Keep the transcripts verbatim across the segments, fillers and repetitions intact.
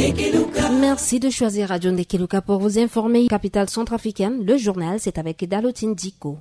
Merci de choisir Radio Ndekeluka pour vous informer. Capitale centrafricaine, le journal, c'est avec Dalotine Diko.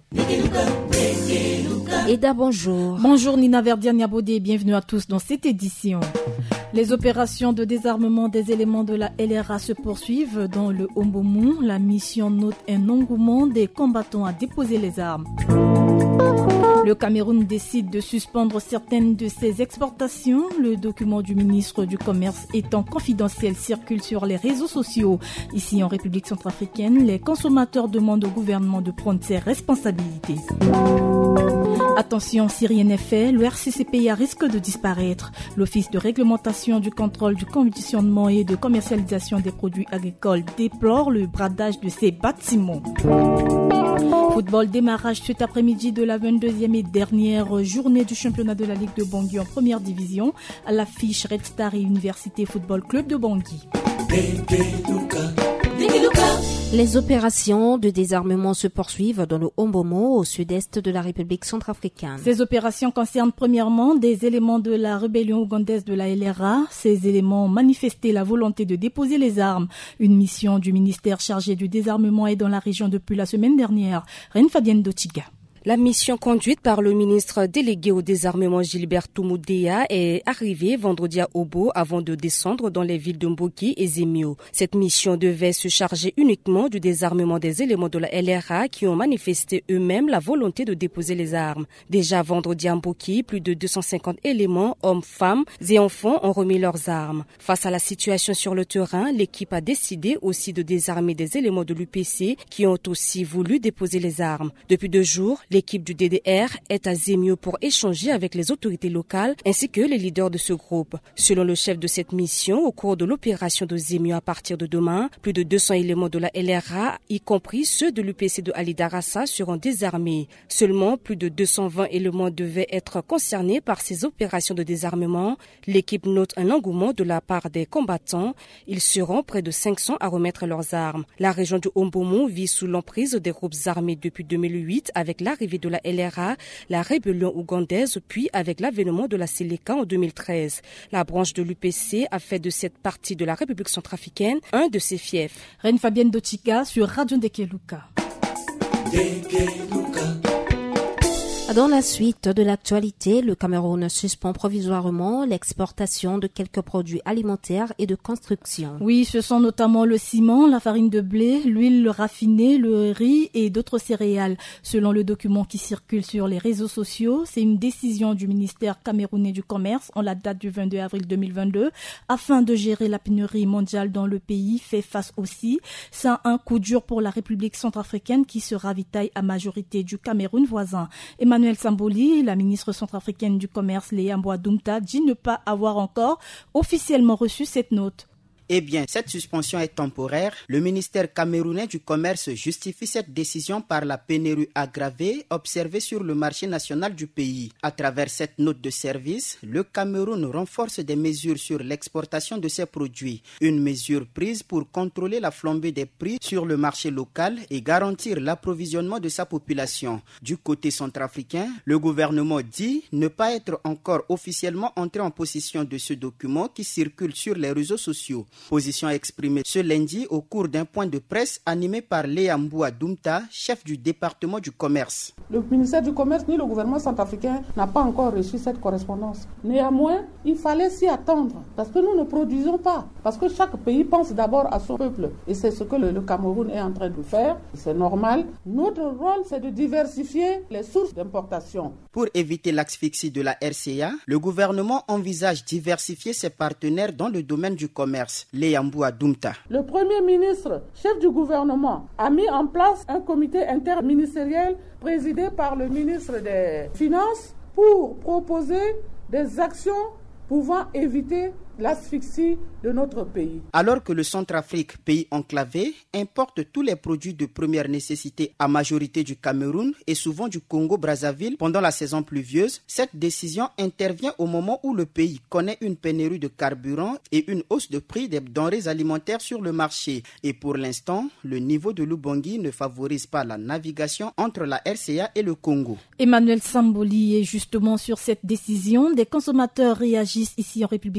Eda, bonjour. Bonjour Nina Verdiane-Yabodé et bienvenue à tous dans cette édition. Les opérations de désarmement des éléments de la L R A se poursuivent dans le Ombomou. La mission note un engouement des combattants à déposer les armes. Le Cameroun décide de suspendre certaines de ses exportations. Le document du ministre du Commerce étant confidentiel circule sur les réseaux sociaux. Ici en République centrafricaine, les consommateurs demandent au gouvernement de prendre ses responsabilités. Attention, si rien n'est fait, le R C C P I A risque de disparaître. L'Office de réglementation du contrôle du conditionnement et de commercialisation des produits agricoles déplore le bradage de ses bâtiments. Football, démarrage cet après-midi de la vingt-deuxième et dernière journée du championnat de la Ligue de Bangui en première division. À l'affiche Red Star et Université Football Club de Bangui. Les opérations de désarmement se poursuivent dans le Ombomo, au sud-est de la République centrafricaine. Ces opérations concernent premièrement des éléments de la rébellion ougandaise de la L R A. Ces éléments ont manifesté la volonté de déposer les armes. Une mission du ministère chargée du désarmement est dans la région depuis la semaine dernière. Reine Fabienne Dotiga. La mission conduite par le ministre délégué au désarmement Gilbert Toumoudéa est arrivée vendredi à Obo avant de descendre dans les villes de Mboki et Zemio. Cette mission devait se charger uniquement du désarmement des éléments de la L R A qui ont manifesté eux-mêmes la volonté de déposer les armes. Déjà vendredi à Mboki, plus de deux cent cinquante éléments, hommes, femmes et enfants ont remis leurs armes. Face à la situation sur le terrain, l'équipe a décidé aussi de désarmer des éléments de l'U P C qui ont aussi voulu déposer les armes. Depuis deux jours, l'équipe du D D R est à Zemio pour échanger avec les autorités locales ainsi que les leaders de ce groupe. Selon le chef de cette mission, au cours de l'opération de Zemio à partir de demain, plus de deux cents éléments de la L R A, y compris ceux de l'U P C de Ali Darassa, seront désarmés. Seulement plus de deux cent vingt éléments devaient être concernés par ces opérations de désarmement. L'équipe note un engouement de la part des combattants. Ils seront près de cinq cents à remettre leurs armes. La région du Ombomou vit sous l'emprise des groupes armés depuis deux mille huit avec l'arrivée de la L R A, la rébellion ougandaise, puis avec l'avènement de la Séléka en deux mille treize. La branche de l'U P C a fait de cette partie de la République centrafricaine un de ses fiefs. Reine Fabienne Dotika sur Radio Ndekeluka. Dans la suite de l'actualité, le Cameroun suspend provisoirement l'exportation de quelques produits alimentaires et de construction. Oui, ce sont notamment le ciment, la farine de blé, l'huile raffinée, le riz et d'autres céréales. Selon le document qui circule sur les réseaux sociaux, c'est une décision du ministère camerounais du Commerce en la date du vingt-deux avril deux mille vingt-deux afin de gérer la pénurie mondiale dont le pays fait face aussi. C'est un coup dur pour la République centrafricaine qui se ravitaille à majorité du Cameroun voisin. Emmanuel Samboli, la ministre centrafricaine du Commerce, Léa Mbouadoumta, dit ne pas avoir encore officiellement reçu cette note. Eh bien, cette suspension est temporaire. Le ministère camerounais du Commerce justifie cette décision par la pénurie aggravée observée sur le marché national du pays. À travers cette note de service, le Cameroun renforce des mesures sur l'exportation de ses produits. Une mesure prise pour contrôler la flambée des prix sur le marché local et garantir l'approvisionnement de sa population. Du côté centrafricain, le gouvernement dit ne pas être encore officiellement entré en possession de ce document qui circule sur les réseaux sociaux. Position exprimée ce lundi au cours d'un point de presse animé par Léa Mbouadoumta, chef du département du commerce. Le ministère du Commerce ni le gouvernement centrafricain n'a pas encore reçu cette correspondance. Néanmoins, il fallait s'y attendre parce que nous ne produisons pas. Parce que chaque pays pense d'abord à son peuple. Et c'est ce que le, le Cameroun est en train de faire. C'est normal. Notre rôle, c'est de diversifier les sources d'importation. Pour éviter l'asphyxie de la R C A, le gouvernement envisage diversifier ses partenaires dans le domaine du commerce. Léa Mbouadoumta. Le Premier ministre, chef du gouvernement, a mis en place un comité interministériel présidé par le ministre des Finances pour proposer des actions pouvant éviter l'asphyxie de notre pays. Alors que le Centrafrique, pays enclavé, importe tous les produits de première nécessité à majorité du Cameroun et souvent du Congo-Brazzaville pendant la saison pluvieuse, cette décision intervient au moment où le pays connaît une pénurie de carburant et une hausse de prix des denrées alimentaires sur le marché. Et pour l'instant, le niveau de l'Ubangui ne favorise pas la navigation entre la R C A et le Congo. Emmanuel Samboli est justement sur cette décision. Des consommateurs réagissent ici en République centrafricaine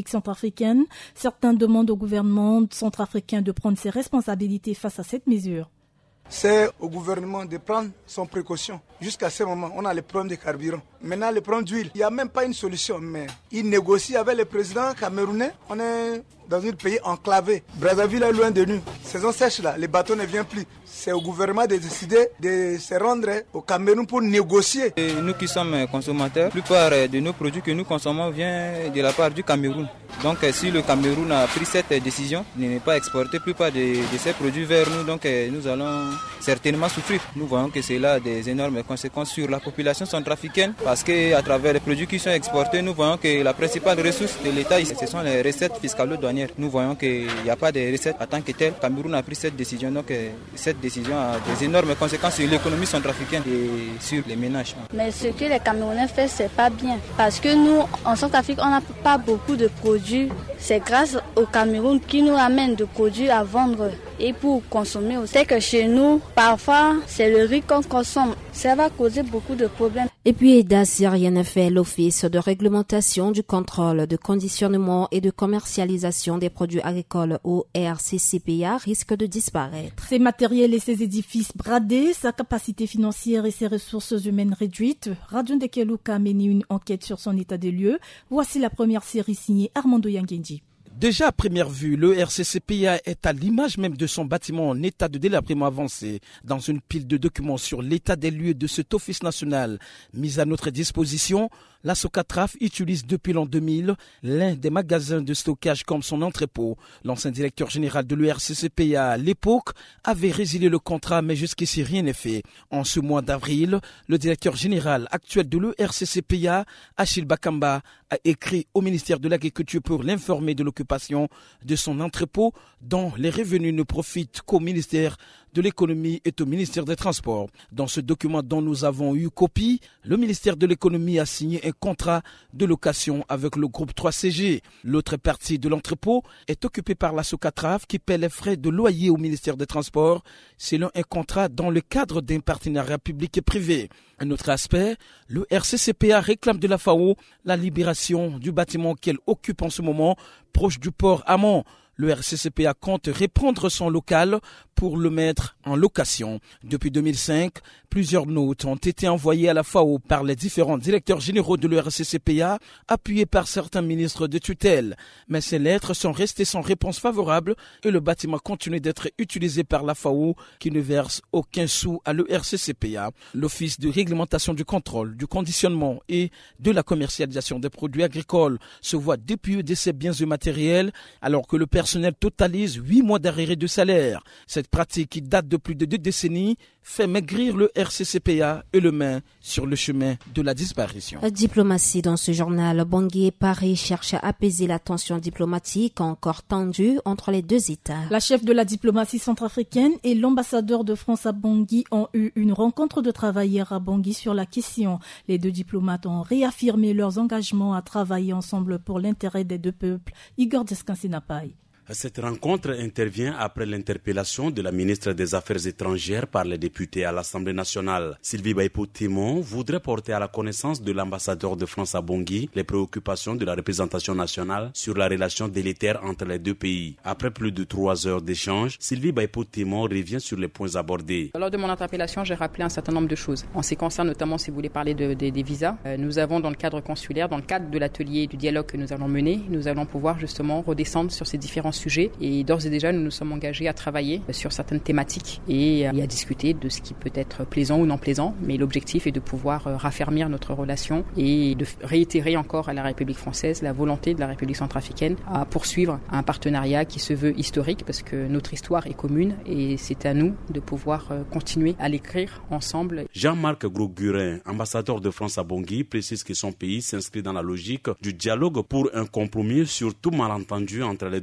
centrafricaine. Certains demandent au gouvernement centrafricain de prendre ses responsabilités face à cette mesure. C'est au gouvernement de prendre son précaution. Jusqu'à ce moment, on a le problème de carburant. Maintenant, le problème d'huile, il n'y a même pas une solution. Mais il négocie avec le président camerounais. On est dans un pays enclavé. Brazzaville est loin de nous. Saison sèche là, les bateaux ne viennent plus. C'est au gouvernement de décider de se rendre au Cameroun pour négocier. Et nous qui sommes consommateurs, la plupart de nos produits que nous consommons viennent de la part du Cameroun. Donc si le Cameroun a pris cette décision de ne pas exporter la plupart de, de ces produits vers nous, donc nous allons certainement souffrir. Nous voyons que cela a des énormes conséquences sur la population centrafricaine parce qu'à travers les produits qui sont exportés, nous voyons que la principale ressource de l'État, ce sont les recettes fiscalo-douanières. Nous voyons qu'il n'y a pas de recettes en tant que telles. Le Cameroun a pris cette décision, donc cette décision a des énormes conséquences sur l'économie centrafricaine et sur les ménages. Mais ce que les Camerounais font, c'est pas bien. Parce que nous, en Centrafrique, on n'a pas beaucoup de produits. C'est grâce au Cameroun qui nous amène de produits à vendre et pour consommer. C'est que chez nous, parfois, c'est le riz qu'on consomme. Ça va causer beaucoup de problèmes. Et puis, si rien n'est fait, l'Office de réglementation du contrôle de conditionnement et de commercialisation des produits agricoles au R C C P A risque de disparaître. Ses matériels et ses édifices bradés, sa capacité financière et ses ressources humaines réduites, Radio Ndekeluka a mené une enquête sur son état des lieux. Voici la première série signée Armando Yangenji. Déjà à première vue, le R C C P A est à l'image même de son bâtiment en état de délabrement avancé. Dans une pile de documents sur l'état des lieux de cet office national mis à notre disposition, la Socatraf utilise depuis l'an deux mille l'un des magasins de stockage comme son entrepôt. L'ancien directeur général de l'E R C C P A à l'époque avait résilié le contrat, mais jusqu'ici rien n'est fait. En ce mois d'avril, le directeur général actuel de l'E R C C P A, Achille Bakamba, a écrit au ministère de l'Agriculture pour l'informer de l'occupation de son entrepôt dont les revenus ne profitent qu'au ministère de l'économie et au ministère des Transports. Dans ce document dont nous avons eu copie, le ministère de l'économie a signé un contrat de location avec le groupe trois C G. L'autre partie de l'entrepôt est occupée par la Socatraf qui paie les frais de loyer au ministère des Transports selon un contrat dans le cadre d'un partenariat public et privé. Un autre aspect, le R C C P A réclame de la F A O la libération du bâtiment qu'elle occupe en ce moment proche du port Amont. Le R C C P A compte reprendre son local pour le mettre en location. Depuis deux mille cinq, plusieurs notes ont été envoyées à la F A O par les différents directeurs généraux de l'E R C C P A, appuyés par certains ministres de tutelle. Mais ces lettres sont restées sans réponse favorable et le bâtiment continue d'être utilisé par la F A O qui ne verse aucun sou à l'E R C C P A. L'Office de réglementation du contrôle, du conditionnement et de la commercialisation des produits agricoles se voit dépouillé de ses biens et matériels alors que le personnel totalise huit mois d'arrêt de salaire. Cette pratique qui date de plus de deux décennies fait maigrir le R C C P A et le met sur le chemin de la disparition. Diplomatie dans ce journal. Bangui et Paris cherchent à apaiser la tension diplomatique encore tendue entre les deux États. La chef de la diplomatie centrafricaine et l'ambassadeur de France à Bangui ont eu une rencontre de travail hier à Bangui sur la question. Les deux diplomates ont réaffirmé leurs engagements à travailler ensemble pour l'intérêt des deux peuples. Igor Descansenapai. Cette rencontre intervient après l'interpellation de la ministre des Affaires étrangères par les députés à l'Assemblée nationale. Sylvie Baipo-Timon voudrait porter à la connaissance de l'ambassadeur de France à Bangui les préoccupations de la représentation nationale sur la relation délétère entre les deux pays. Après plus de trois heures d'échange, Sylvie Baipo-Timon revient sur les points abordés. Lors de mon interpellation, j'ai rappelé un certain nombre de choses. En ce qui concerne notamment, si vous voulez parler de, de, des visas, euh, nous avons dans le cadre consulaire, dans le cadre de l'atelier du dialogue que nous allons mener, nous allons pouvoir justement redescendre sur ces différents sujets et d'ores et déjà nous nous sommes engagés à travailler sur certaines thématiques et, et à discuter de ce qui peut être plaisant ou non plaisant, mais l'objectif est de pouvoir raffermir notre relation et de réitérer encore à la République française la volonté de la République centrafricaine à poursuivre un partenariat qui se veut historique parce que notre histoire est commune et c'est à nous de pouvoir continuer à l'écrire ensemble. Jean-Marc Gros-Gurin, ambassadeur de France à Bangui, précise que son pays s'inscrit dans la logique du dialogue pour un compromis sur tout malentendu entre les deux parties.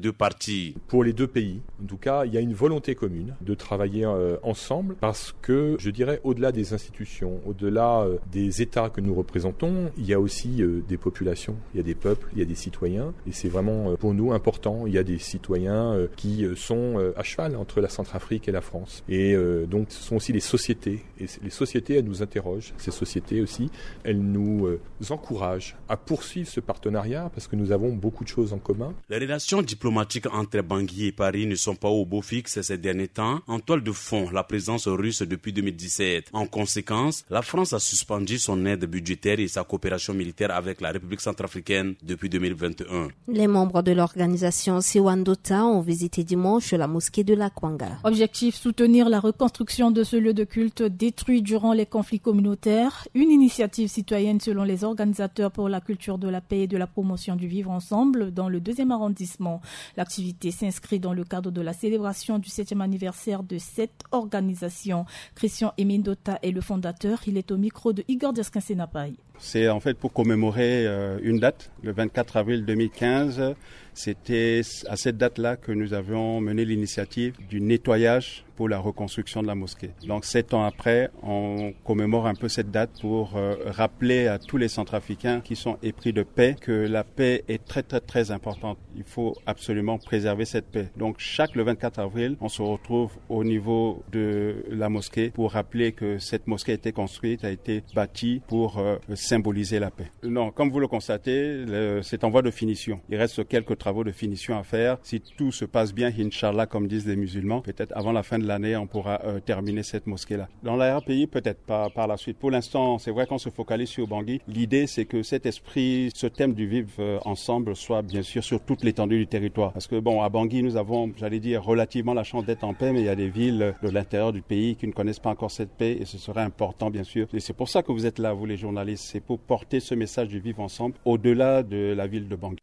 parties. Pour les deux pays, en tout cas, il y a une volonté commune de travailler euh, ensemble parce que, je dirais, au-delà des institutions, au-delà euh, des États que nous représentons, il y a aussi euh, des populations, il y a des peuples, il y a des citoyens et c'est vraiment euh, pour nous important. Il y a des citoyens euh, qui euh, sont euh, à cheval entre la Centrafrique et la France. Et euh, donc, ce sont aussi les sociétés. Et les sociétés, elles nous interrogent. Ces sociétés aussi, elles nous euh, encouragent à poursuivre ce partenariat parce que nous avons beaucoup de choses en commun. Les relations diplomatiques entre Bangui et Paris ne sont pas au beau fixe ces derniers temps. En toile de fond, la présence russe depuis deux mille dix-sept. En conséquence, la France a suspendu son aide budgétaire et sa coopération militaire avec la République centrafricaine depuis deux mille vingt et un. Les membres de l'organisation Siwandota ont visité dimanche la mosquée de la Kwanga. Objectif, soutenir la reconstruction de ce lieu de culte détruit durant les conflits communautaires. Une initiative citoyenne selon les organisateurs pour la culture de la paix et de la promotion du vivre ensemble dans le deuxième arrondissement. L'activité s'inscrit dans le cadre de la célébration du septième anniversaire de cette organisation. Christian Emindota est le fondateur. Il est au micro de Igor Deskin-Senapaï. C'est en fait pour commémorer euh, une date, le vingt-quatre avril deux mille quinze. C'était à cette date-là que nous avions mené l'initiative du nettoyage pour la reconstruction de la mosquée. Donc sept ans après, on commémore un peu cette date pour euh, rappeler à tous les Centrafricains qui sont épris de paix que la paix est très très très importante. Il faut absolument préserver cette paix. Donc chaque le vingt-quatre avril, on se retrouve au niveau de la mosquée pour rappeler que cette mosquée a été construite, a été bâtie pour euh, symboliser la paix. Non, comme vous le constatez, le, c'est en voie de finition. Il reste quelques travaux de finition à faire. Si tout se passe bien, Inch'Allah, comme disent les musulmans, peut-être avant la fin de l'année, on pourra euh, terminer cette mosquée-là. Dans l'A R P I, peut-être pas par la suite. Pour l'instant, c'est vrai qu'on se focalise sur Bangui. L'idée, c'est que cet esprit, ce thème du vivre euh, ensemble soit bien sûr sur toute l'étendue du territoire. Parce que bon, à Bangui, nous avons, j'allais dire, relativement la chance d'être en paix, mais il y a des villes de l'intérieur du pays qui ne connaissent pas encore cette paix et ce serait important, bien sûr. Et c'est pour ça que vous êtes là, vous les journalistes. C'est pour porter ce message du vivre ensemble au-delà de la ville de Bangui.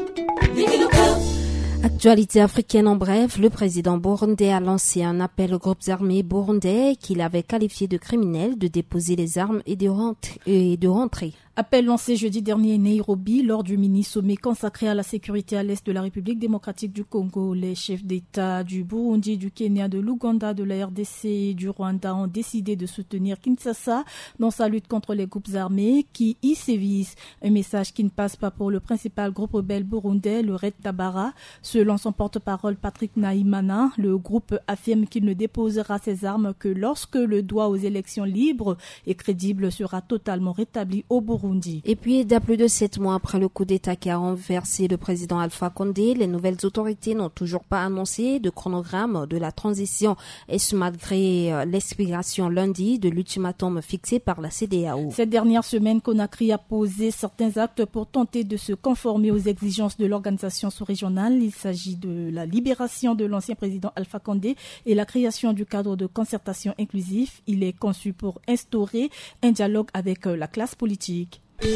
Actualité africaine en bref, le président burundais a lancé un appel aux groupes armés burundais qu'il avait qualifiés de criminels de déposer les armes et de rentrer. Et de rentrer. Appel lancé jeudi dernier à Nairobi lors du mini-sommet consacré à la sécurité à l'est de la République démocratique du Congo. Les chefs d'État du Burundi, du Kenya, de l'Ouganda, de la R D C et du Rwanda ont décidé de soutenir Kinshasa dans sa lutte contre les groupes armés qui y sévissent. Un message qui ne passe pas pour le principal groupe rebelle burundais, le Red Tabara. Selon son porte-parole Patrick Nahimana, le groupe affirme qu'il ne déposera ses armes que lorsque le droit aux élections libres et crédibles sera totalement rétabli au Burundi. Et puis, d'à plus de sept mois après le coup d'État qui a renversé le président Alpha Condé, les nouvelles autorités n'ont toujours pas annoncé de chronogramme de la transition, et ce malgré l'expiration lundi de l'ultimatum fixé par la C E D E A O. Cette dernière semaine, Conakry a posé certains actes pour tenter de se conformer aux exigences de l'organisation sous-régionale. Il s'agit de la libération de l'ancien président Alpha Condé et la création du cadre de concertation inclusif. Il est conçu pour instaurer un dialogue avec la classe politique.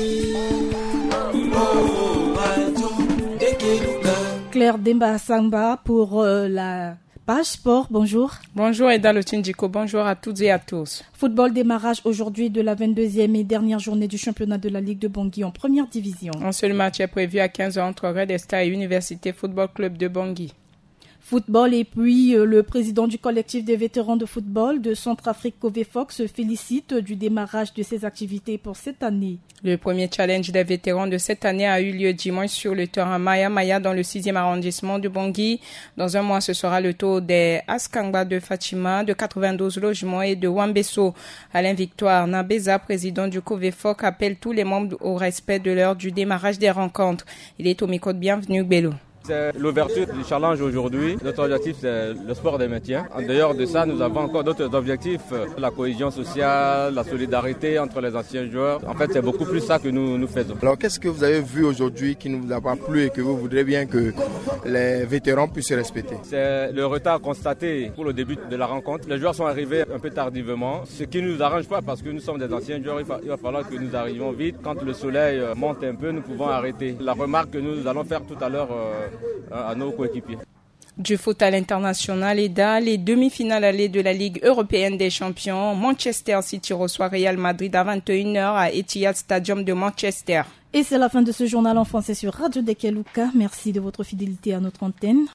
Claire Demba Samba pour euh, la page sport. Bonjour. Bonjour Eda Lotindiko, bonjour à toutes et à tous. Football, démarrage aujourd'hui de la vingt-deuxième et dernière journée du championnat de la Ligue de Bangui en première division. Un seul match est prévu à quinze heures entre Red Star et Université Football Club de Bangui. Football et puis euh, le président du collectif des vétérans de football de Centrafrique Covefox se félicite du démarrage de ses activités pour cette année. Le premier challenge des vétérans de cette année a eu lieu dimanche sur le terrain Maya Maya dans le sixième arrondissement de Bangui. Dans un mois, ce sera le tour des Askangba de Fatima, de quatre-vingt-douze logements et de Wambeso. Alain Victoire Nabeza, président du Covefox, appelle tous les membres au respect de l'heure du démarrage des rencontres. Il est au micro de Bienvenue Bello. C'est l'ouverture du challenge aujourd'hui. Notre objectif, c'est le sport des maintien. En dehors de ça, nous avons encore d'autres objectifs. La cohésion sociale, la solidarité entre les anciens joueurs. En fait, c'est beaucoup plus ça que nous, nous faisons. Alors, qu'est-ce que vous avez vu aujourd'hui qui ne vous a pas plu et que vous voudrez bien que les vétérans puissent respecter? C'est le retard constaté pour le début de la rencontre. Les joueurs sont arrivés un peu tardivement, ce qui ne nous arrange pas parce que nous sommes des anciens joueurs. Il va, il va falloir que nous arrivions vite. Quand le soleil monte un peu, nous pouvons arrêter. La remarque que nous allons faire tout à l'heure euh, à nos coéquipiers. Du foot à l'international, Eda, les demi-finales allées de la Ligue européenne des champions. Manchester City reçoit Real Madrid à vingt et une heures à Etihad Stadium de Manchester. Et c'est la fin de ce journal en français sur Radio Dekeluka. Merci de votre fidélité à notre antenne.